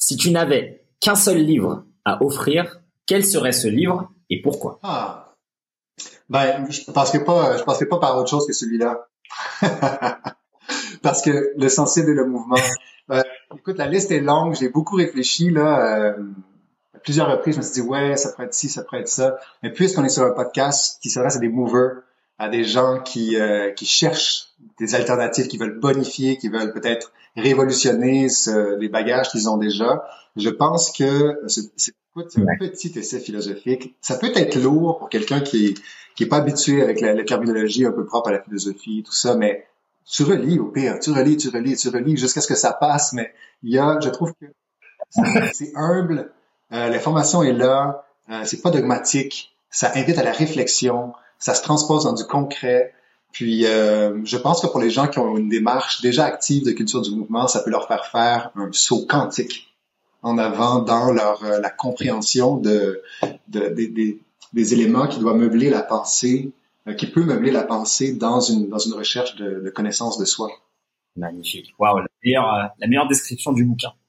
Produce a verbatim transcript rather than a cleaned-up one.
Si tu n'avais qu'un seul livre à offrir, quel serait ce livre et pourquoi? Ah, ben, je penserais pas, je penserais pas par autre chose que celui-là. Parce que le sensible et le mouvement. Euh, écoute, la liste est longue. J'ai beaucoup réfléchi là. Euh, à plusieurs reprises, je me suis dit ouais, ça pourrait être ci, ça pourrait être ça. Mais puisqu'on est sur un podcast qui s'adresse à des movers, à des gens qui euh, qui cherchent des alternatives, qui veulent bonifier, qui veulent peut-être révolutionner ce, les bagages qu'ils ont déjà, je pense que c'est, c'est, écoute, c'est un Ouais. petit essai philosophique. Ça peut être lourd pour quelqu'un qui est qui est pas habitué avec la, la terminologie un peu propre à la philosophie, tout ça, mais tu relis au pire, tu relis, tu relis, tu relis jusqu'à ce que ça passe, mais il y a, je trouve que c'est, c'est humble, euh, l'information est là, euh, c'est pas dogmatique, ça invite à la réflexion, ça se transpose dans du concret, puis euh, je pense que pour les gens qui ont une démarche déjà active de culture du mouvement, ça peut leur faire faire un saut quantique en avant dans leur euh, la compréhension de, de, de- des des éléments qui doivent meubler la pensée, euh, qui peut meubler la pensée dans une dans une recherche de, de connaissance de soi. Magnifique. Waouh, la meilleure, euh, la meilleure description du bouquin.